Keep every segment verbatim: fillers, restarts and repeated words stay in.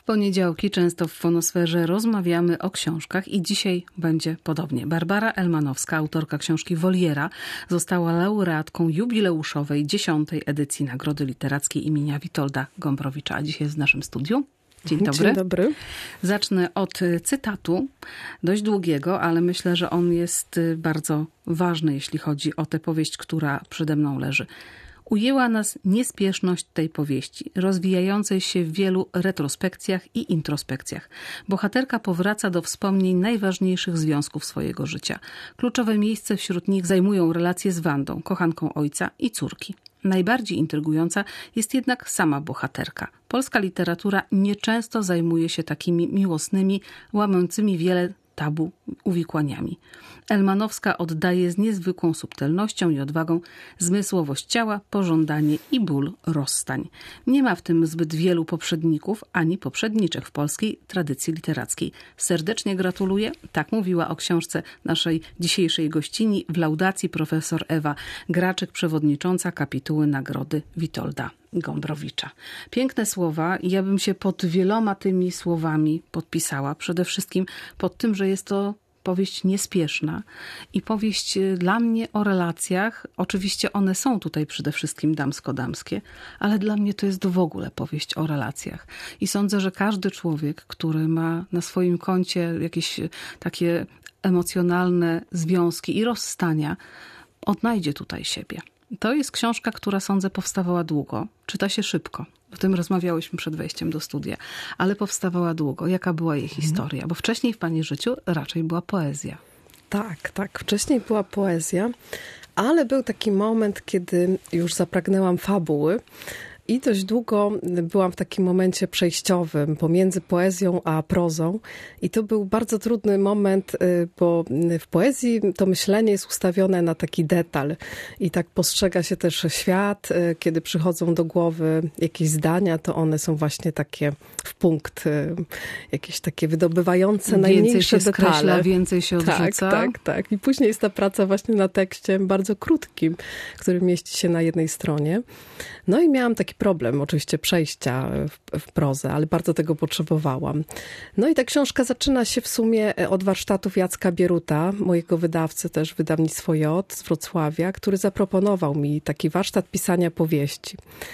poniedziałki często w Fonosferze rozmawiamy o książkach i dzisiaj będzie podobnie. Barbara Elmanowska, autorka książki Woliera, została laureatką jubileuszowej dziesiątej edycji Nagrody Literackiej imienia Witolda Gombrowicza, a dzisiaj jest w naszym studiu. Dzień dobry. Dzień dobry. Zacznę od cytatu, dość długiego, ale myślę, że on jest bardzo ważny, jeśli chodzi o tę powieść, która przede mną leży. Ujęła nas niespieszność tej powieści, rozwijającej się w wielu retrospekcjach i introspekcjach. Bohaterka powraca do wspomnień najważniejszych związków swojego życia. Kluczowe miejsce wśród nich zajmują relacje z Wandą, kochanką ojca i córki. Najbardziej intrygująca jest jednak sama bohaterka. Polska literatura nieczęsto zajmuje się takimi miłosnymi, łamiącymi wiele tabu uwikłaniami. Elmanowska oddaje z niezwykłą subtelnością i odwagą zmysłowość ciała, pożądanie i ból rozstań. Nie ma w tym zbyt wielu poprzedników ani poprzedniczek w polskiej tradycji literackiej. Serdecznie gratuluję. Tak mówiła o książce naszej dzisiejszej gościni w laudacji profesor Ewa Graczyk, przewodnicząca kapituły Nagrody Witolda Gombrowicza. Piękne słowa i ja bym się pod wieloma tymi słowami podpisała. Przede wszystkim pod tym, że jest to powieść niespieszna i powieść dla mnie o relacjach. Oczywiście one są tutaj przede wszystkim damsko-damskie, ale dla mnie to jest w ogóle powieść o relacjach. I sądzę, że każdy człowiek, który ma na swoim koncie jakieś takie emocjonalne związki i rozstania, odnajdzie tutaj siebie. To jest książka, która sądzę powstawała długo. Czyta się szybko. O tym rozmawiałyśmy przed wejściem do studia. Ale powstawała długo. Jaka była jej historia? Bo wcześniej w pani życiu raczej była poezja. Tak, tak. Wcześniej była poezja, ale był taki moment, kiedy już zapragnęłam fabuły. I dość długo byłam w takim momencie przejściowym pomiędzy poezją a prozą. I to był bardzo trudny moment, bo w poezji to myślenie jest ustawione na taki detal. I tak postrzega się też świat. Kiedy przychodzą do głowy jakieś zdania, to one są właśnie takie w punkt, jakieś takie wydobywające więcej najmniejsze się detale. Skreśla, więcej się odrzuca. Tak, tak, tak. I później jest ta praca właśnie na tekście bardzo krótkim, który mieści się na jednej stronie. No i miałam taki problem oczywiście przejścia w, w prozę, ale bardzo tego potrzebowałam. No i ta książka zaczyna się w sumie od warsztatów Jacka Bieruta, mojego wydawcy, też wydawnictwo J z Wrocławia, który zaproponował mi taki warsztat pisania powieści.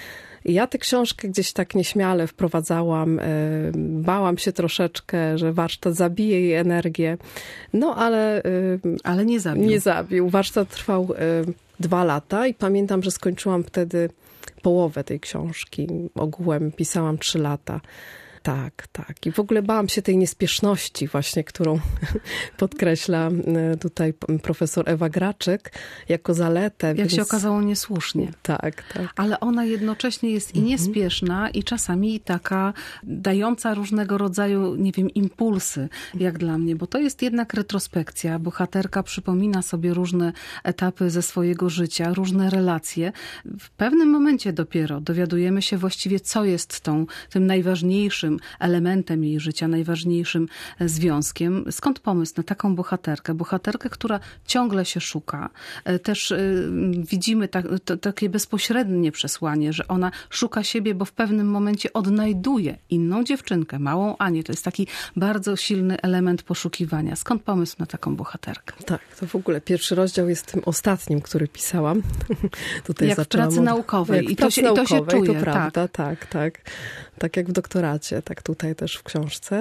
I ja tę książkę gdzieś tak nieśmiale wprowadzałam, bałam się troszeczkę, że warsztat zabije jej energię, no ale... Ale nie zabił. Nie zabił. Warsztat trwał dwa lata i pamiętam, że skończyłam wtedy połowę tej książki. Ogółem pisałam trzy lata. Tak, tak. I w ogóle bałam się tej niespieszności właśnie, którą podkreśla tutaj profesor Ewa Graczyk jako zaletę. Jak więc... się okazało, niesłusznie. Tak, tak. Ale ona jednocześnie jest i niespieszna i czasami taka dająca różnego rodzaju, nie wiem, impulsy, jak dla mnie, bo to jest jednak retrospekcja. Bohaterka przypomina sobie różne etapy ze swojego życia, różne relacje. W pewnym momencie dopiero dowiadujemy się właściwie, co jest tą, tym najważniejszym elementem jej życia, najważniejszym związkiem. Skąd pomysł na taką bohaterkę? Bohaterkę, która ciągle się szuka. Też widzimy tak, to, takie bezpośrednie przesłanie, że ona szuka siebie, bo w pewnym momencie odnajduje inną dziewczynkę, małą Anię. To jest taki bardzo silny element poszukiwania. Skąd pomysł na taką bohaterkę? Tak, to w ogóle pierwszy rozdział jest tym ostatnim, który pisałam. Tutaj jak w pracy od... naukowej. Jak I, w pracy to się, naukowej, I to się czuje. To prawda, tak, tak. tak. Tak jak w doktoracie, tak tutaj też w książce.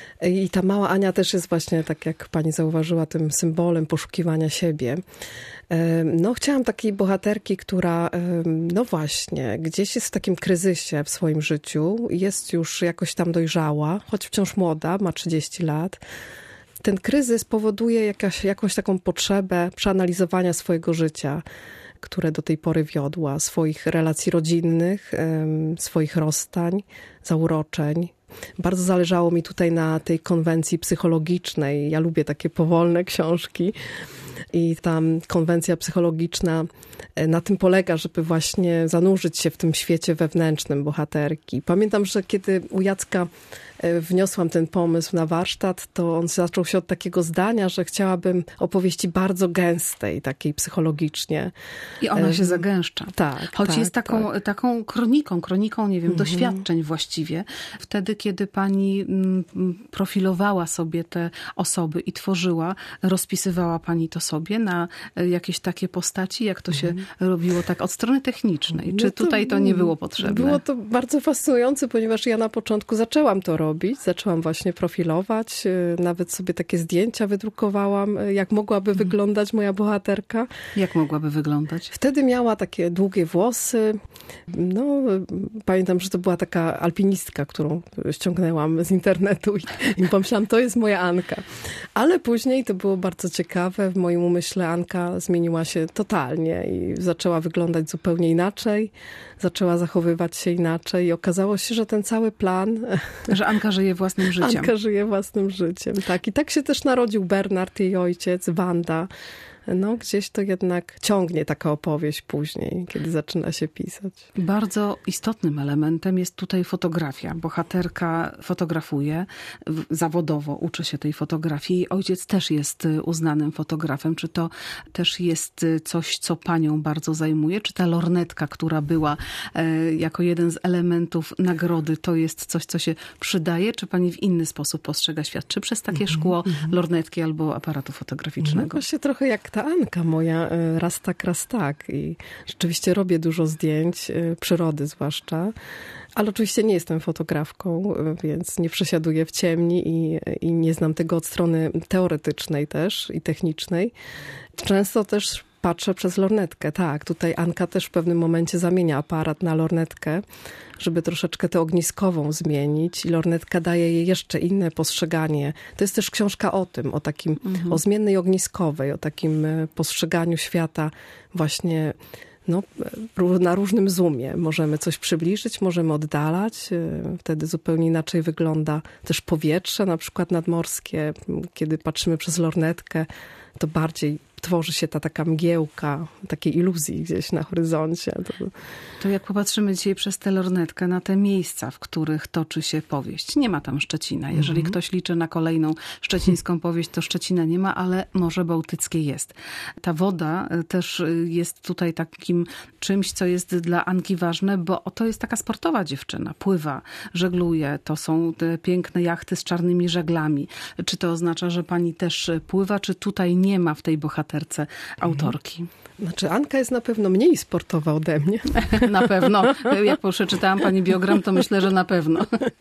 I ta mała Ania też jest właśnie, tak jak pani zauważyła, tym symbolem poszukiwania siebie. No, chciałam takiej bohaterki, która, no właśnie, gdzieś jest w takim kryzysie w swoim życiu, jest już jakoś tam dojrzała, choć wciąż młoda, ma trzydzieści lat. Ten kryzys powoduje jakaś, jakąś taką potrzebę przeanalizowania swojego życia, które do tej pory wiodła, swoich relacji rodzinnych, swoich rozstań, zauroczeń. Bardzo zależało mi tutaj na tej konwencji psychologicznej. Ja lubię takie powolne książki i ta konwencja psychologiczna na tym polega, żeby właśnie zanurzyć się w tym świecie wewnętrznym bohaterki. Pamiętam, że kiedy u Jacka wniosłam ten pomysł na warsztat, to on zaczął się od takiego zdania, że chciałabym opowieści bardzo gęstej, takiej psychologicznie. I ona się zagęszcza. Tak. Choć tak, jest taką, tak. taką kroniką, kroniką, nie wiem, Mhm. doświadczeń właściwie. Wtedy, kiedy pani profilowała sobie te osoby i tworzyła, rozpisywała pani to sobie na jakieś takie postaci, jak to się mhm. robiło tak od strony technicznej. Czy no to, tutaj to nie było potrzebne? Było to bardzo fascynujące, ponieważ ja na początku zaczęłam to robić, zaczęłam właśnie profilować, nawet sobie takie zdjęcia wydrukowałam, jak mogłaby mhm. wyglądać moja bohaterka. Jak mogłaby wyglądać? Wtedy miała takie długie włosy. No, pamiętam, że to była taka alpinistka, którą ściągnęłam z internetu i, i pomyślałam, to jest moja Anka. Ale później to było bardzo ciekawe. W moim umyśle Anka zmieniła się totalnie i zaczęła wyglądać zupełnie inaczej. Zaczęła zachowywać się inaczej i okazało się, że ten cały plan... Że Anka żyje własnym życiem. Anka żyje własnym życiem, tak. I tak się też narodził Bernard, jej ojciec, Wanda. No, gdzieś to jednak ciągnie taka opowieść później, kiedy zaczyna się pisać. Bardzo istotnym elementem jest tutaj fotografia. Bohaterka fotografuje zawodowo, uczy się tej fotografii. Jej ojciec też jest uznanym fotografem. Czy to też jest coś, co panią bardzo zajmuje? Czy ta lornetka, która była jako jeden z elementów nagrody, to jest coś, co się przydaje? Czy pani w inny sposób postrzega świat? Czy przez takie szkło, lornetki albo aparatu fotograficznego? No właśnie trochę jak ta Anka moja, raz tak, raz tak. I rzeczywiście robię dużo zdjęć, przyrody zwłaszcza, ale oczywiście nie jestem fotografką, więc nie przesiaduję w ciemni i, i nie znam tego od strony teoretycznej też i technicznej. Często też patrzę przez lornetkę, tak. Tutaj Anka też w pewnym momencie zamienia aparat na lornetkę, żeby troszeczkę tę ogniskową zmienić i lornetka daje jej jeszcze inne postrzeganie. To jest też książka o tym, o takim, mhm. o zmiennej ogniskowej, o takim postrzeganiu świata właśnie no, na różnym zoomie. Możemy coś przybliżyć, możemy oddalać. Wtedy zupełnie inaczej wygląda też powietrze, na przykład nadmorskie. Kiedy patrzymy przez lornetkę, to bardziej tworzy się ta taka mgiełka, takiej iluzji gdzieś na horyzoncie. To, to jak popatrzymy dzisiaj przez tę lornetkę na te miejsca, w których toczy się powieść. Nie ma tam Szczecina. Jeżeli mm-hmm. ktoś liczy na kolejną szczecińską powieść, to Szczecina nie ma, ale Morze Bałtyckie jest. Ta woda też jest tutaj takim czymś, co jest dla Anki ważne, bo to jest taka sportowa dziewczyna. Pływa, żegluje. To są te piękne jachty z czarnymi żaglami. Czy to oznacza, że pani też pływa, czy tutaj nie ma w tej bohaterce autorki? Znaczy Anka jest na pewno mniej sportowa ode mnie. Na pewno. Jak przeczytałam pani biogram, to myślę, że na pewno.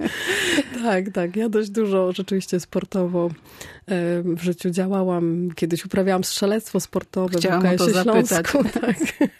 Tak, tak. Ja dość dużo rzeczywiście sportowo w życiu działałam. Kiedyś uprawiałam strzelectwo sportowe Chciałam w U K S-ie o to zapytać. Śląsku. Tak.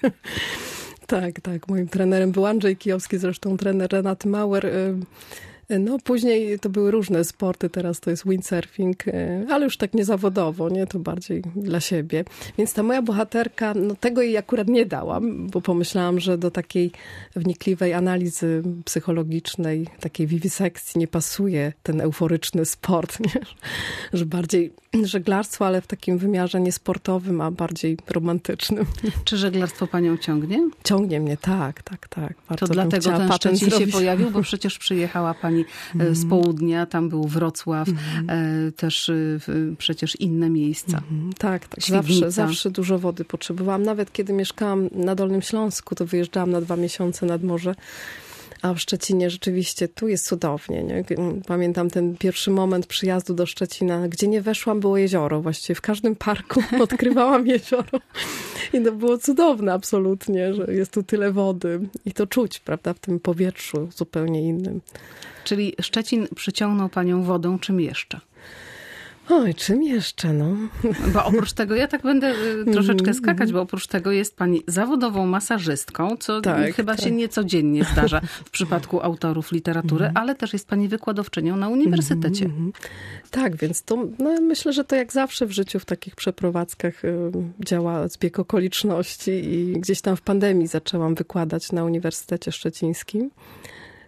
tak, tak. Moim trenerem był Andrzej Kijowski, zresztą trener Renaty Mauer. No później to były różne sporty, teraz to jest windsurfing, ale już tak niezawodowo, nie? To bardziej dla siebie. Więc ta moja bohaterka, no tego jej akurat nie dałam, bo pomyślałam, że do takiej wnikliwej analizy psychologicznej, takiej wiwisekcji nie pasuje ten euforyczny sport, nie? Że bardziej żeglarstwo, ale w takim wymiarze niesportowym, a bardziej romantycznym. Czy żeglarstwo panią ciągnie? Ciągnie mnie, tak, tak, tak. Bardzo to dlatego ten Szczecin się pojawił, bo przecież przyjechała pani mm. z południa, tam był Wrocław, mm. też przecież inne miejsca. Mm. Tak, tak. Zawsze, zawsze dużo wody potrzebowałam. Nawet kiedy mieszkałam na Dolnym Śląsku, to wyjeżdżałam na dwa miesiące nad morze. A w Szczecinie rzeczywiście tu jest cudownie. Nie? Pamiętam ten pierwszy moment przyjazdu do Szczecina, gdzie nie weszłam, było jezioro. Właściwie w każdym parku odkrywałam jezioro. I to było cudowne absolutnie, że jest tu tyle wody. I to czuć, prawda, w tym powietrzu zupełnie innym. Czyli Szczecin przyciągnął panią wodą, czym jeszcze? Oj, czym jeszcze, no? Bo oprócz tego, ja tak będę troszeczkę skakać, bo oprócz tego jest pani zawodową masażystką, co tak, chyba tak. się niecodziennie zdarza w przypadku autorów literatury, mm. ale też jest pani wykładowczynią na uniwersytecie. Mm. Tak, więc to no, myślę, że to jak zawsze w życiu w takich przeprowadzkach y, działa zbieg okoliczności i gdzieś tam w pandemii zaczęłam wykładać na Uniwersytecie Szczecińskim.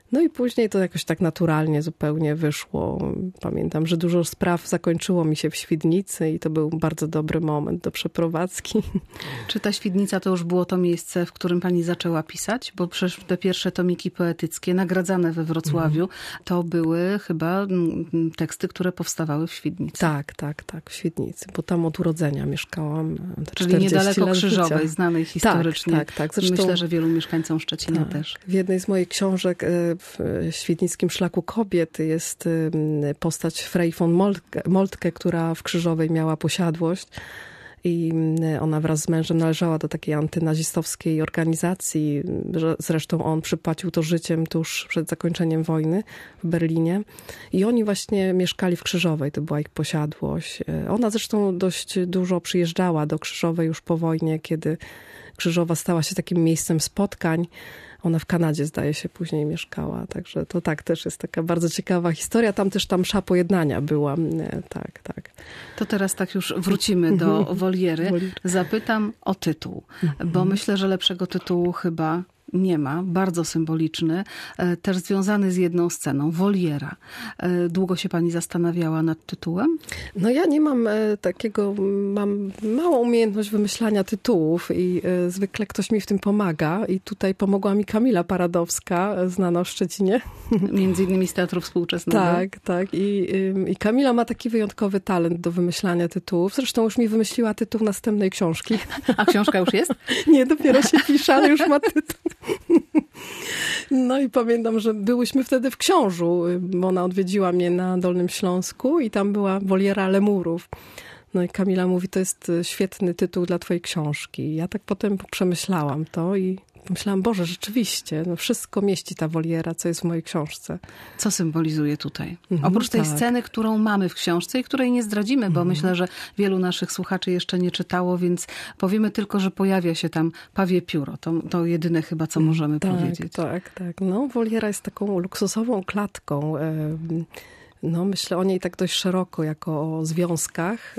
No i później to jakoś tak naturalnie zupełnie wyszło. Pamiętam, że dużo spraw zakończyło mi się w Świdnicy i to był bardzo dobry moment do przeprowadzki. Czy ta Świdnica to już było to miejsce, w którym pani zaczęła pisać? Bo przecież te pierwsze tomiki poetyckie, nagradzane we Wrocławiu, mhm. to były chyba teksty, które powstawały w Świdnicy. Tak, tak, tak, w Świdnicy, bo tam od urodzenia mieszkałam. Czyli niedaleko Krzyżowej, życia. Znanej historycznie. Tak, tak, tak. Zresztą, myślę, że wielu mieszkańcom Szczecina tak, też. W jednej z moich książek w Świdnickim Szlaku Kobiet jest postać Frei von Moltke, Moltke, która w Krzyżowej miała posiadłość. I ona wraz z mężem należała do takiej antynazistowskiej organizacji. Zresztą on przypłacił to życiem tuż przed zakończeniem wojny w Berlinie. I oni właśnie mieszkali w Krzyżowej, to była ich posiadłość. Ona zresztą dość dużo przyjeżdżała do Krzyżowej już po wojnie, kiedy Krzyżowa stała się takim miejscem spotkań. Ona w Kanadzie, zdaje się, później mieszkała. Także to tak, też jest taka bardzo ciekawa historia. Tam też tam msza pojednania była. Tak, tak. To teraz tak już wrócimy do Woliery. Zapytam o tytuł, bo myślę, że lepszego tytułu chyba nie ma. Bardzo symboliczny, też związany z jedną sceną. Woliera. Długo się pani zastanawiała nad tytułem? No ja nie mam takiego, mam małą umiejętność wymyślania tytułów i zwykle ktoś mi w tym pomaga i tutaj pomogła mi Kamila Paradowska, znana w Szczecinie. Między innymi z Teatru Współczesnego. Tak, tak. I, i Kamila ma taki wyjątkowy talent do wymyślania tytułów. Zresztą już mi wymyśliła tytuł następnej książki. A książka już jest? Nie, dopiero się pisze, ale już ma tytuł. No i pamiętam, że byłyśmy wtedy w Książu, bo ona odwiedziła mnie na Dolnym Śląsku i tam była Woliera lemurów. No i Kamila mówi, to jest świetny tytuł dla twojej książki. Ja tak potem przemyślałam to i pomyślałam, Boże, rzeczywiście, no wszystko mieści ta woliera, co jest w mojej książce. Co symbolizuje tutaj? Mhm, Oprócz tej tak. sceny, którą mamy w książce i której nie zdradzimy, bo mhm. myślę, że wielu naszych słuchaczy jeszcze nie czytało, więc powiemy tylko, że pojawia się tam pawie pióro. To, to jedyne chyba, co możemy tak, powiedzieć. Tak, tak. No, woliera jest taką luksusową klatką. No, myślę o niej tak dość szeroko, jako o związkach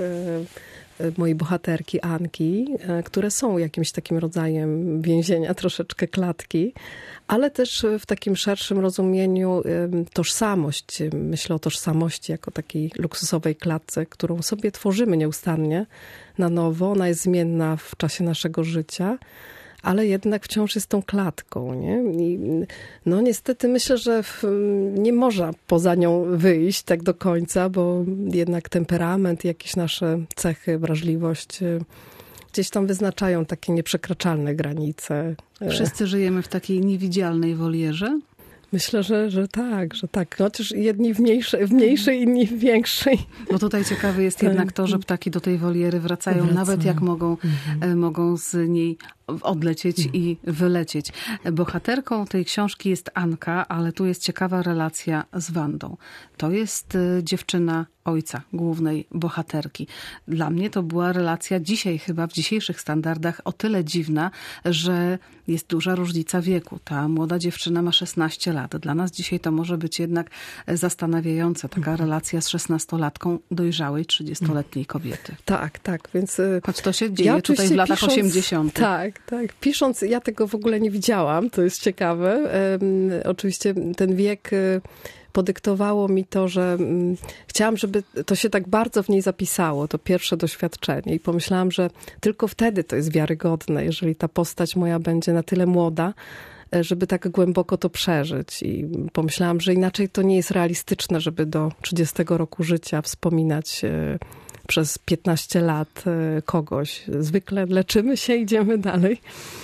mojej bohaterki Anki, które są jakimś takim rodzajem więzienia, troszeczkę klatki, ale też w takim szerszym rozumieniu tożsamość. Myślę o tożsamości jako takiej luksusowej klatce, którą sobie tworzymy nieustannie na nowo. Ona jest zmienna w czasie naszego życia, ale jednak wciąż jest tą klatką, nie? I no niestety myślę, że w, nie można poza nią wyjść tak do końca, bo jednak temperament, jakieś nasze cechy, wrażliwość gdzieś tam wyznaczają takie nieprzekraczalne granice. Wszyscy żyjemy w takiej niewidzialnej wolierze? Myślę, że, że tak, że tak. Chociaż jedni w mniejszej, w mniejszej, inni w większej. Bo tutaj ciekawe jest jednak to, że ptaki do tej woliery wracają, wracają. nawet jak mogą, mhm. mogą z niej odlecieć mhm. i wylecieć. Bohaterką tej książki jest Anka, ale tu jest ciekawa relacja z Wandą. To jest dziewczyna ojca głównej bohaterki. Dla mnie to była relacja dzisiaj chyba w dzisiejszych standardach o tyle dziwna, że jest duża różnica wieku. Ta młoda dziewczyna ma szesnaście lat. Dla nas dzisiaj to może być jednak zastanawiające. Taka relacja z szesnastolatką dojrzałej, trzydziestoletniej kobiety. Tak, tak. Więc choć to się dzieje ja tutaj w latach pisząc, osiemdziesiątych. Tak, tak. Pisząc, ja tego w ogóle nie widziałam. To jest ciekawe. Um, oczywiście ten wiek podyktowało mi to, że um, chciałam, żeby to się tak bardzo w niej zapisało, to pierwsze doświadczenie. I pomyślałam, że tylko wtedy to jest wiarygodne, jeżeli ta postać moja będzie na tyle młoda, żeby tak głęboko to przeżyć. I pomyślałam, że inaczej to nie jest realistyczne, żeby do trzydziestego roku życia wspominać przez piętnaście lat kogoś. Zwykle leczymy się, idziemy dalej.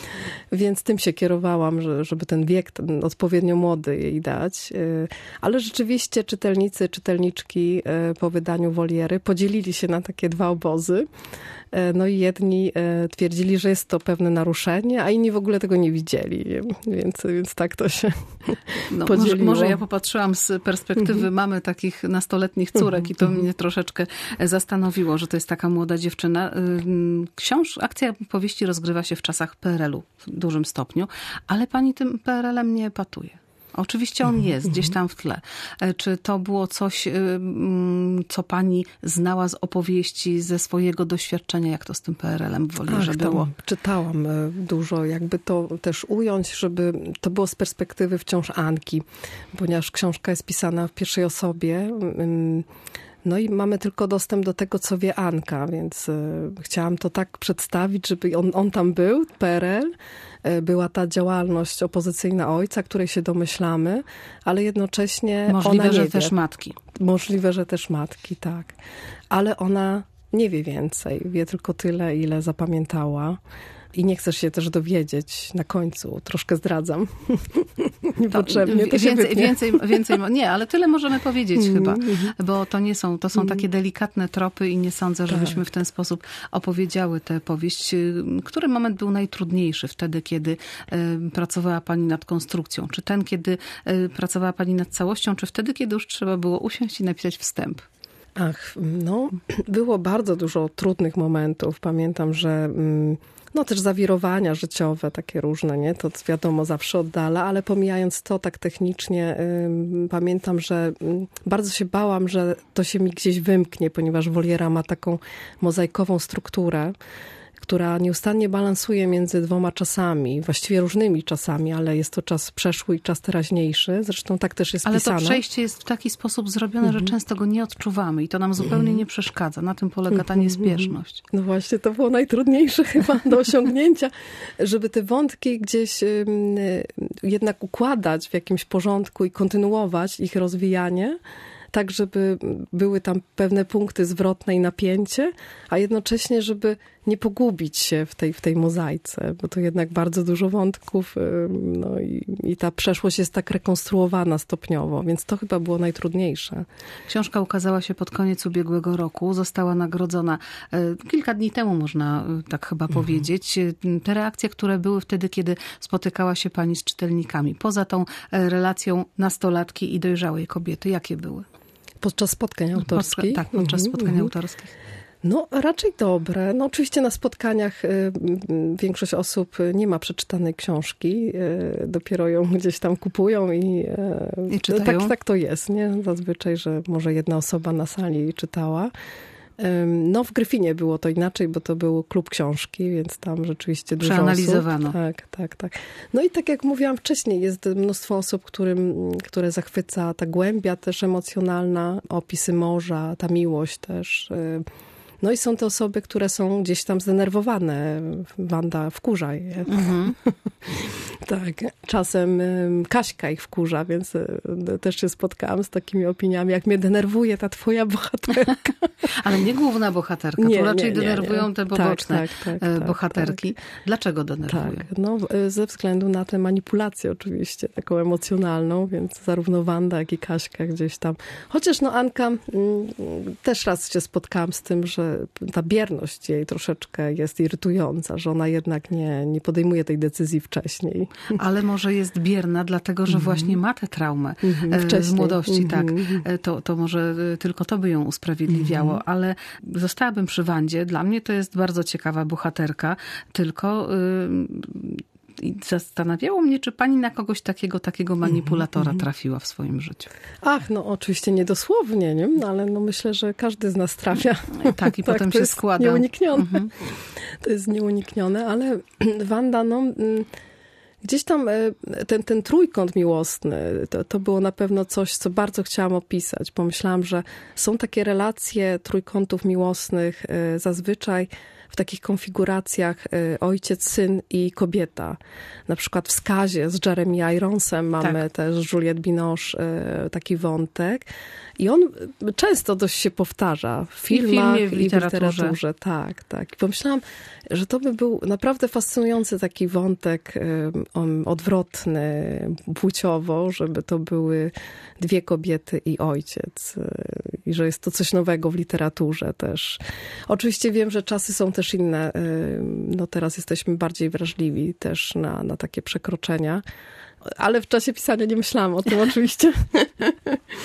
Więc tym się kierowałam, żeby ten wiek ten odpowiednio młody jej dać. Ale rzeczywiście czytelnicy, czytelniczki po wydaniu Woliery podzielili się na takie dwa obozy. No i jedni twierdzili, że jest to pewne naruszenie, a inni w ogóle tego nie widzieli. Więc, więc tak to się no, podzieliło. Może, może ja popatrzyłam z perspektywy mhm. mamy takich nastoletnich córek mhm. i to mnie troszeczkę zastanowiło, że to jest taka młoda dziewczyna. Książ, akcja powieści rozgrywa się w czasach P R L u w dużym stopniu, ale pani tym P R L em nie epatuje. Oczywiście on jest gdzieś tam w tle. Czy to było coś, co pani znała z opowieści, ze swojego doświadczenia, jak to z tym P R L-em w Wolierze Ach, było? Czytałam dużo, jakby to też ująć, żeby to było z perspektywy wciąż Anki, ponieważ książka jest pisana w pierwszej osobie. No i mamy tylko dostęp do tego, co wie Anka, więc chciałam to tak przedstawić, żeby on, on tam był, P R L, była ta działalność opozycyjna ojca, której się domyślamy, ale jednocześnie Możliwe, ona nie że wie. też matki. Możliwe, że też matki, tak. Ale ona nie wie więcej, wie tylko tyle, ile zapamiętała. I nie chcesz się też dowiedzieć na końcu. Troszkę zdradzam. Niepotrzebnie. To więcej, więcej, więcej, nie, ale tyle możemy powiedzieć Mm, chyba, mm. bo to nie są, to są mm. takie delikatne tropy i nie sądzę, żebyśmy tak. w ten sposób opowiedziały tę powieść. Który moment był najtrudniejszy wtedy, kiedy y, pracowała pani nad konstrukcją? Czy ten, kiedy y, pracowała pani nad całością, czy wtedy, kiedy już trzeba było usiąść i napisać wstęp? Ach, no, było bardzo dużo trudnych momentów. Pamiętam, że no też zawirowania życiowe, takie różne, nie? To wiadomo zawsze oddala, ale pomijając to tak technicznie, y, pamiętam, że y, bardzo się bałam, że to się mi gdzieś wymknie, ponieważ Woliera ma taką mozaikową strukturę, która nieustannie balansuje między dwoma czasami, właściwie różnymi czasami, ale jest to czas przeszły i czas teraźniejszy. Zresztą tak też jest ale pisane. Ale to przejście jest w taki sposób zrobione, mm-hmm. że często go nie odczuwamy i to nam zupełnie nie przeszkadza. Na tym polega ta niespieszność. No właśnie, to było najtrudniejsze chyba do osiągnięcia, żeby te wątki gdzieś jednak układać w jakimś porządku i kontynuować ich rozwijanie, tak żeby były tam pewne punkty zwrotne i napięcie, a jednocześnie, żeby nie pogubić się w tej, w tej mozaice, bo to jednak bardzo dużo wątków, no i, i ta przeszłość jest tak rekonstruowana stopniowo, więc to chyba było najtrudniejsze. Książka ukazała się pod koniec ubiegłego roku, została nagrodzona kilka dni temu, można tak chyba mhm. powiedzieć. Te reakcje, które były wtedy, kiedy spotykała się pani z czytelnikami, poza tą relacją nastolatki i dojrzałej kobiety, jakie były? Podczas spotkań autorskich? Tak, podczas mhm. spotkań autorskich. No raczej dobre. No oczywiście na spotkaniach y, większość osób nie ma przeczytanej książki. Y, dopiero ją gdzieś tam kupują i, y, I czytają. Tak, tak to jest, nie? Zazwyczaj, że może jedna osoba na sali czytała. No w Gryfinie było to inaczej, bo to był klub książki, więc tam rzeczywiście dużo przeanalizowano. osób. Tak, tak, tak. No i tak jak mówiłam wcześniej, jest mnóstwo osób, którym, które zachwyca ta głębia też emocjonalna, opisy morza, ta miłość też. No i są te osoby, które są gdzieś tam zdenerwowane. Wanda wkurza je. Mhm. Tak. Czasem Kaśka ich wkurza, więc też się spotkałam z takimi opiniami, jak mnie denerwuje ta twoja bohaterka. Ale nie główna bohaterka. Nie, tu raczej nie, nie, denerwują nie. te poboczne tak, tak, tak, bohaterki. Tak, tak. Dlaczego denerwują? Tak, no ze względu na tę manipulację oczywiście, taką emocjonalną, więc zarówno Wanda, jak i Kaśka gdzieś tam. Chociaż no Anka, m, też raz się spotkałam z tym, że ta bierność jej troszeczkę jest irytująca, że ona jednak nie, nie podejmuje tej decyzji wcześniej. Ale może jest bierna, dlatego, że mm-hmm. właśnie ma tę traumę mm-hmm. z młodości, mm-hmm. tak. Mm-hmm. To, to może tylko to by ją usprawiedliwiało, mm-hmm. ale zostałabym przy Wandzie. Dla mnie to jest bardzo ciekawa bohaterka, tylko... Yy, I zastanawiało mnie, czy pani na kogoś takiego, takiego manipulatora trafiła w swoim życiu. Ach, no oczywiście niedosłownie, nie? No, ale no myślę, że każdy z nas trafia. Tak, i tak, potem to się jest składa. Nieuniknione. Mhm. To jest nieuniknione, ale Wanda, no... Gdzieś tam ten, ten trójkąt miłosny, to, to było na pewno coś, co bardzo chciałam opisać. Pomyślałam, że są takie relacje trójkątów miłosnych zazwyczaj w takich konfiguracjach ojciec, syn i kobieta. Na przykład w Skazie z Jeremy Ironsem mamy tak. też Juliette Binoche taki wątek. I on często dość się powtarza w filmach i w, i w literaturze. literaturze. Tak, tak. I pomyślałam, że to by był naprawdę fascynujący taki wątek um, odwrotny płciowo, żeby to były dwie kobiety i ojciec. I że jest to coś nowego w literaturze też. Oczywiście wiem, że czasy są też inne. No teraz jesteśmy bardziej wrażliwi też na, na takie przekroczenia. Ale w czasie pisania nie myślałam o tym oczywiście.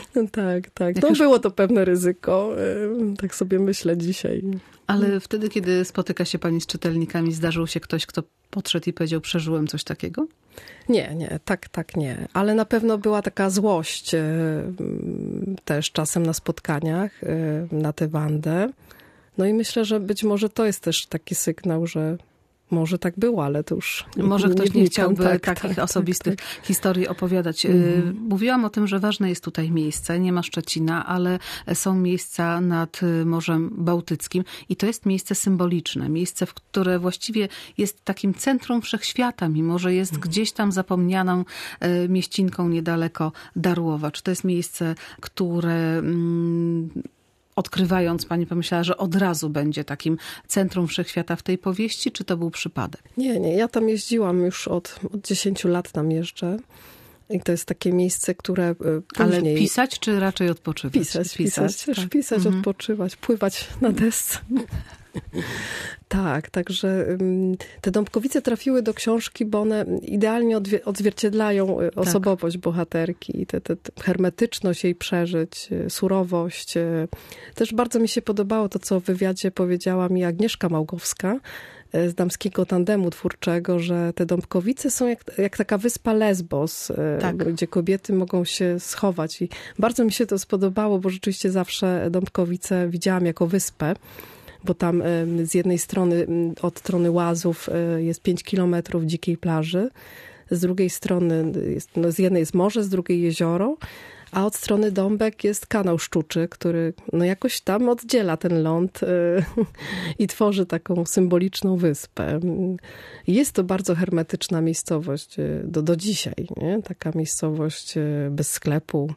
No tak, tak. Jak No już... było to pewne ryzyko, tak sobie myślę dzisiaj. Ale wtedy, kiedy spotyka się pani z czytelnikami, zdarzył się ktoś, kto podszedł i powiedział, przeżyłem coś takiego? Nie, nie, tak, tak nie. Ale na pewno była taka złość też czasem na spotkaniach na tę Wandę. No i myślę, że być może to jest też taki sygnał, że może tak było, ale to już nie, Może ktoś nie, nie chciałby tak, takich tak, osobistych tak, tak. historii opowiadać. Mhm. Mówiłam o tym, że ważne jest tutaj miejsce. Nie ma Szczecina, ale są miejsca nad Morzem Bałtyckim i to jest miejsce symboliczne. Miejsce, w które właściwie jest takim centrum wszechświata, mimo że jest mhm. gdzieś tam zapomnianą mieścinką niedaleko Darłowacz. To jest miejsce, które... Mm, odkrywając, pani pomyślała, że od razu będzie takim centrum wszechświata w tej powieści, czy to był przypadek? Nie, nie. Ja tam jeździłam już od, od dziesięciu lat, tam jeżdżę. I to jest takie miejsce, które później... Ale pisać, czy raczej odpoczywać? Pisać, pisać. Pisać, tak. pisać mhm. odpoczywać, pływać na desce. Tak, także te Dąbkowice trafiły do książki, bo one idealnie odzwierciedlają osobowość tak. bohaterki, te, te, te hermetyczność jej przeżyć, surowość. Też bardzo mi się podobało to, co w wywiadzie powiedziała mi Agnieszka Małgowska z damskiego tandemu twórczego, że te Dąbkowice są jak, jak taka wyspa Lesbos, tak. gdzie kobiety mogą się schować. I bardzo mi się to spodobało, bo rzeczywiście zawsze Dąbkowice widziałam jako wyspę, bo tam z jednej strony od strony Łazów jest pięć kilometrów dzikiej plaży, z drugiej strony, jest, no z jednej jest morze, z drugiej jezioro, a od strony Dąbek jest kanał Szczuczy, który no jakoś tam oddziela ten ląd i tworzy taką symboliczną wyspę. Jest to bardzo hermetyczna miejscowość do, do dzisiaj, nie? Taka miejscowość bez sklepu,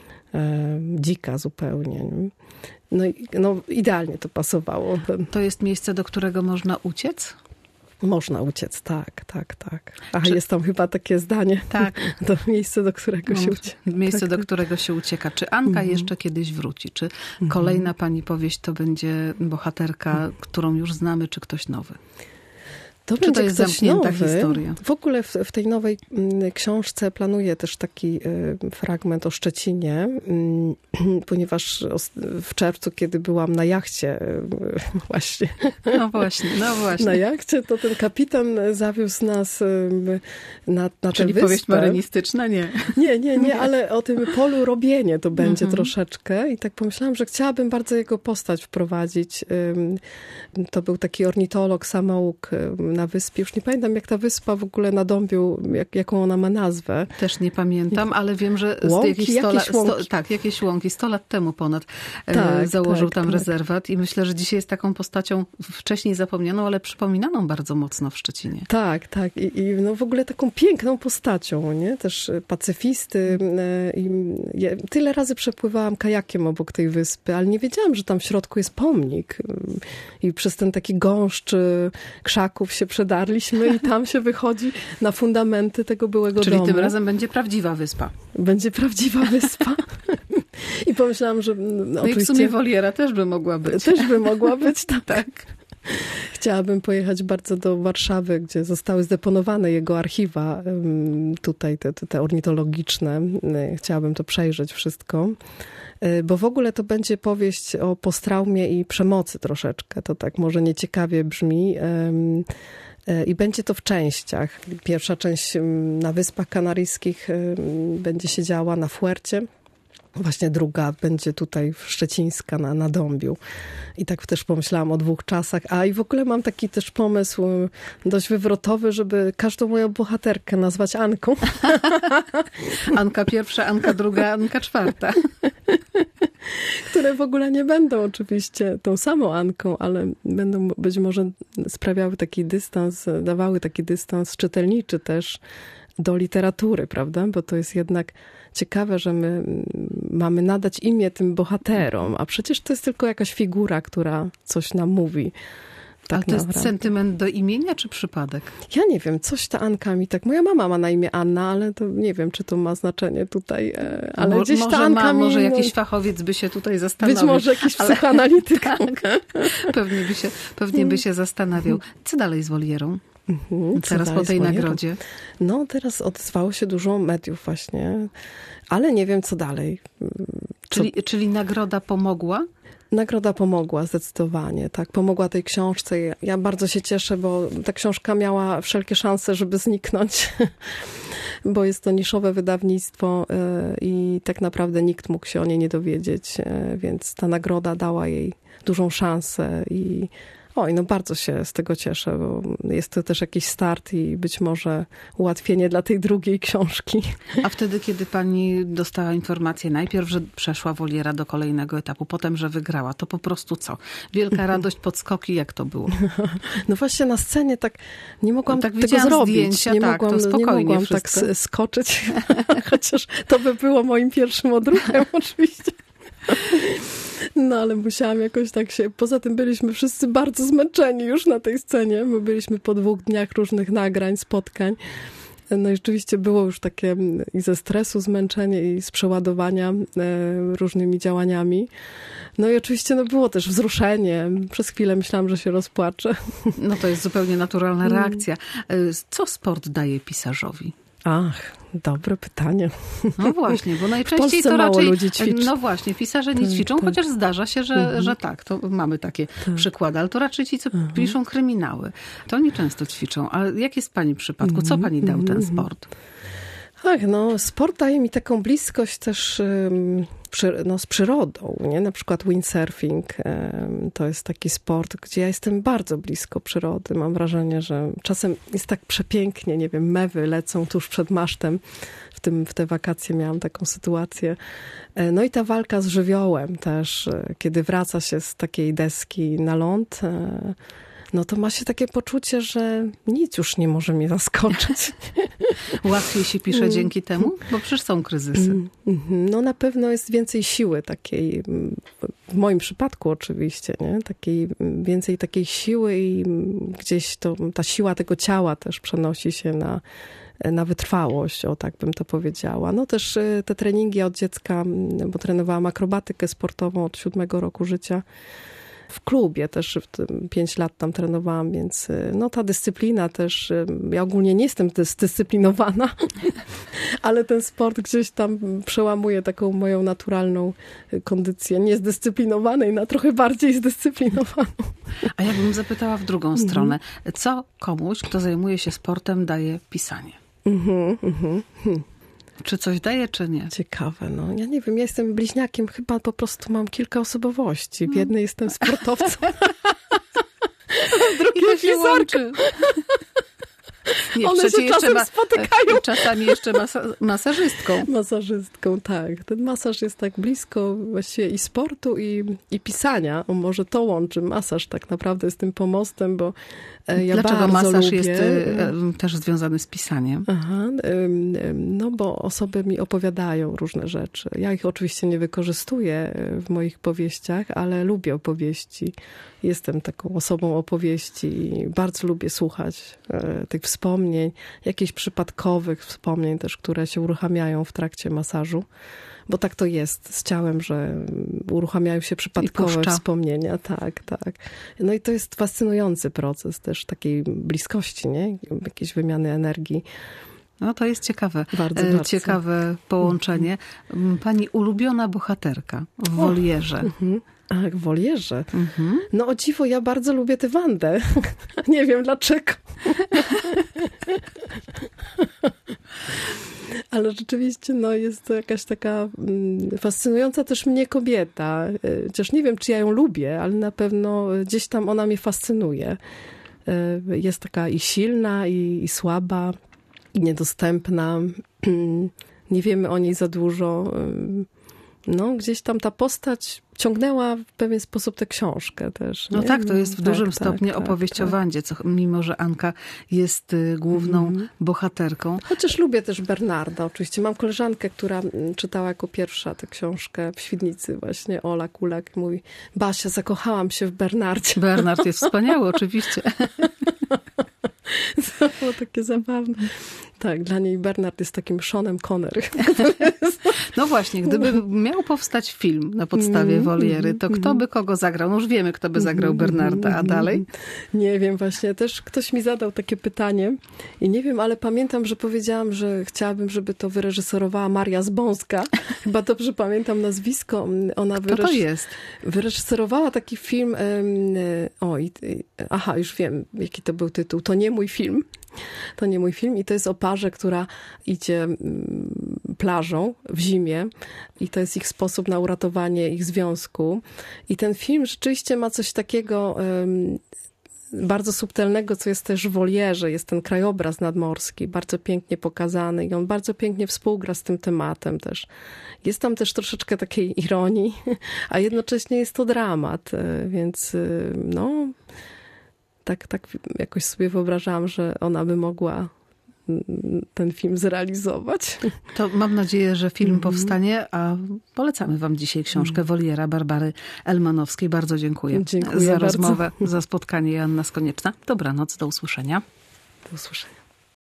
dzika zupełnie. Nie? No, no idealnie to pasowało. To jest miejsce, do którego można uciec? Można uciec, tak, tak, tak. A Czy... jest tam chyba takie zdanie. Tak. To miejsce, do którego no, się ucieka. Miejsce, tak, do tak. którego się ucieka. Czy Anka mm-hmm. jeszcze kiedyś wróci? Czy kolejna pani powieść to będzie bohaterka, mm. którą już znamy, czy ktoś nowy? To Czy to jest zamknięta nowy. historia? W ogóle w, w tej nowej książce planuję też taki y, fragment o Szczecinie, y, ponieważ w czerwcu, kiedy byłam na jachcie y, właśnie, no właśnie, no właśnie, na jachcie, to ten kapitan zawiózł nas y, na, na Czyli tę powieść wyspę. marynistyczna? Nie. Nie, nie, nie, ale o tym polu robienie to będzie mhm. troszeczkę i tak pomyślałam, że chciałabym bardzo jego postać wprowadzić. Y, to był taki ornitolog, samouk na wyspie. Już nie pamiętam, jak ta wyspa w ogóle na Dąbiu, jak, jaką ona ma nazwę. Też nie pamiętam, ale wiem, że łąki, jakieś sto lat, jakieś łąki. Sto, tak, jakieś łąki. Sto lat temu ponad tak, założył tak, tam tak. rezerwat i myślę, że dzisiaj jest taką postacią wcześniej zapomnianą, ale przypominaną bardzo mocno w Szczecinie. Tak, tak. I, i no w ogóle taką piękną postacią, nie? Też pacyfisty. I ja tyle razy przepływałam kajakiem obok tej wyspy, ale nie wiedziałam, że tam w środku jest pomnik. I przez ten taki gąszcz krzaków się przedarliśmy i tam się wychodzi na fundamenty tego byłego Czyli domu. Czyli tym razem będzie prawdziwa wyspa. Będzie prawdziwa wyspa. I pomyślałam, że... No, no oczywiście, i w sumie Woliera też by mogła być. Też by mogła być, tak. tak. Chciałabym pojechać bardzo do Warszawy, gdzie zostały zdeponowane jego archiwa, tutaj te, te ornitologiczne. Chciałabym to przejrzeć wszystko. Bo w ogóle to będzie powieść o posttraumie i przemocy troszeczkę. To tak może nieciekawie brzmi. I będzie to w częściach. Pierwsza część na Wyspach Kanaryjskich będzie się działa na Fuercie. Właśnie druga będzie tutaj szczecińska na, na Dąbiu. I tak też pomyślałam o dwóch czasach. A i w ogóle mam taki też pomysł dość wywrotowy, żeby każdą moją bohaterkę nazwać Anką. Anka pierwsza, Anka druga, Anka czwarta. Które w ogóle nie będą oczywiście tą samą Anką, ale będą być może sprawiały taki dystans, dawały taki dystans czytelniczy też do literatury, prawda? Bo to jest jednak ciekawe, że my mamy nadać imię tym bohaterom, a przecież to jest tylko jakaś figura, która coś nam mówi. Tak Ale to naprawdę. jest sentyment do imienia, czy przypadek? Ja nie wiem, coś ta Anka mi tak... Moja mama ma na imię Anna, ale to nie wiem, czy to ma znaczenie tutaj. Ale Mo, gdzieś może ta Anka ma, mi, może jakiś no, fachowiec by się tutaj zastanowił. Być może jakiś ale, psychoanalityk. Tak, pewnie by się, pewnie by się zastanawiał. Co dalej z Wolierą? Mhm, teraz po tej swoje. nagrodzie? No teraz odezwało się dużo mediów właśnie, ale nie wiem co dalej. Co... Czyli, czyli nagroda pomogła? Nagroda pomogła zdecydowanie, tak. Pomogła tej książce. Ja, ja bardzo się cieszę, bo ta książka miała wszelkie szanse, żeby zniknąć, bo jest to niszowe wydawnictwo i tak naprawdę nikt mógł się o niej nie dowiedzieć, więc ta nagroda dała jej dużą szansę i oj, no bardzo się z tego cieszę, bo jest to też jakiś start i być może ułatwienie dla tej drugiej książki. A wtedy, kiedy pani dostała informację najpierw, że przeszła Woliera do kolejnego etapu, potem, że wygrała, to po prostu co? Wielka radość, podskoki, jak to było? No właśnie na scenie tak nie mogłam no tak tego zrobić. Zdjęcia, nie, tak, mogłam, to nie mogłam wszystko. tak skoczyć, chociaż to by było moim pierwszym odruchem oczywiście. No ale musiałam jakoś tak się... Poza tym byliśmy wszyscy bardzo zmęczeni już na tej scenie. My byliśmy po dwóch dniach różnych nagrań, spotkań. No i rzeczywiście było już takie i ze stresu zmęczenie i z przeładowania e, różnymi działaniami. No i oczywiście no, było też wzruszenie. Przez chwilę myślałam, że się rozpłaczę. No to jest zupełnie naturalna reakcja. Co sport daje pisarzowi? Ach, dobre pytanie. No właśnie, bo najczęściej to mało raczej... ludzi ćwiczy. No właśnie, pisarze nie tak, ćwiczą, tak. chociaż zdarza się, że, mhm. że tak, to mamy takie tak. przykłady, ale to raczej ci, co mhm. piszą kryminały, to oni często ćwiczą. Ale jak jest w pani przypadku? Co pani dał ten sport? Tak, no sport daje mi taką bliskość też um, przy, no, z przyrodą, nie? Na przykład windsurfing um, to jest taki sport, gdzie ja jestem bardzo blisko przyrody. Mam wrażenie, że czasem jest tak przepięknie, nie wiem, mewy lecą tuż przed masztem. W, tym, w te wakacje miałam taką sytuację. No i ta walka z żywiołem też, kiedy wraca się z takiej deski na ląd, no to ma się takie poczucie, że nic już nie może mnie zaskoczyć. Łatwiej się pisze mm. dzięki temu? Bo przecież są kryzysy. No na pewno jest więcej siły takiej, w moim przypadku oczywiście, nie? Takiej, więcej takiej siły i gdzieś to, ta siła tego ciała też przenosi się na, na wytrwałość, o tak bym to powiedziała. No też te treningi od dziecka, bo trenowałam akrobatykę sportową od siódmego roku życia. W klubie też w tym pięć lat tam trenowałam, więc no ta dyscyplina też, ja ogólnie nie jestem zdyscyplinowana, ale ten sport gdzieś tam przełamuje taką moją naturalną kondycję niezdyscyplinowanej na trochę bardziej zdyscyplinowaną. A jakbym zapytała w drugą mhm. stronę, co komuś, kto zajmuje się sportem, daje pisanie? Mhm, mhm. Czy coś daje, czy nie? Ciekawe, no. Ja nie wiem, ja jestem bliźniakiem, chyba po prostu mam kilka osobowości. W jednej jestem sportowcem, a w drugiej pisarką. Nie, one się czasem ma, spotykają. Czasami jeszcze masa, masażystką. Masażystką, tak. Ten masaż jest tak blisko właściwie i sportu, i, i pisania. O, może to łączy. Masaż tak naprawdę jest tym pomostem, bo ja Dlaczego bardzo masaż lubię. jest też związany z pisaniem? Aha, no bo osoby mi opowiadają różne rzeczy. Ja ich oczywiście nie wykorzystuję w moich powieściach, ale lubię opowieści. Jestem taką osobą opowieści i bardzo lubię słuchać tych wspomnień, jakichś przypadkowych wspomnień też, które się uruchamiają w trakcie masażu. Bo tak to jest z ciałem, że uruchamiają się przypadkowe wspomnienia. Tak, tak. No i to jest fascynujący proces też takiej bliskości, nie? Jakiejś wymiany energii. No to jest ciekawe. Bardzo, bardzo. Ciekawe połączenie. Pani ulubiona bohaterka w Wolierze. Mhm. Ach, w Wolierze. Mhm. No o dziwo, ja bardzo lubię tę Wandę. Nie wiem dlaczego. Ale rzeczywiście no, jest to jakaś taka fascynująca też mnie kobieta. Chociaż nie wiem, czy ja ją lubię, ale na pewno gdzieś tam ona mnie fascynuje. Jest taka i silna, i, i słaba, i niedostępna. Nie wiemy o niej za dużo. No, gdzieś tam ta postać ciągnęła w pewien sposób tę książkę też. Nie? No tak, to jest w tak, dużym tak, stopniu tak, opowieść tak. o Wandzie, co, mimo że Anka jest główną mm. bohaterką. Chociaż lubię też Bernarda oczywiście. Mam koleżankę, która czytała jako pierwsza tę książkę w Świdnicy właśnie, Ola Kulak. Mówi, Basia, zakochałam się w Bernardzie. Bernard jest wspaniały, oczywiście. To było takie zabawne. Tak, dla niej Bernard jest takim Seanem Connery. No właśnie, gdyby miał powstać film na podstawie Woliery, to kto by kogo zagrał? No już wiemy, kto by zagrał Bernarda, a dalej? Nie wiem, właśnie. Też ktoś mi zadał takie pytanie i nie wiem, ale pamiętam, że powiedziałam, że chciałabym, żeby to wyreżyserowała Maria Zbąska. Chyba dobrze pamiętam nazwisko. Ona Kto to jest? Wyreżyserowała taki film. O, i, aha, już wiem, jaki to był tytuł. To nie mój film. To nie mój film i to jest o parze, która idzie plażą w zimie i to jest ich sposób na uratowanie ich związku. I ten film rzeczywiście ma coś takiego um, bardzo subtelnego, co jest też w Wolierze. Jest ten krajobraz nadmorski, bardzo pięknie pokazany i on bardzo pięknie współgra z tym tematem też. Jest tam też troszeczkę takiej ironii, a jednocześnie jest to dramat, więc no... Tak, tak jakoś sobie wyobrażałam, że ona by mogła ten film zrealizować. To mam nadzieję, że film mm-hmm. powstanie, a polecamy wam dzisiaj książkę Woliera Barbary Elmanowskiej. Bardzo dziękuję, dziękuję za bardzo. rozmowę, za spotkanie. Joanna Skonieczna. Dobranoc, do usłyszenia. Do usłyszenia.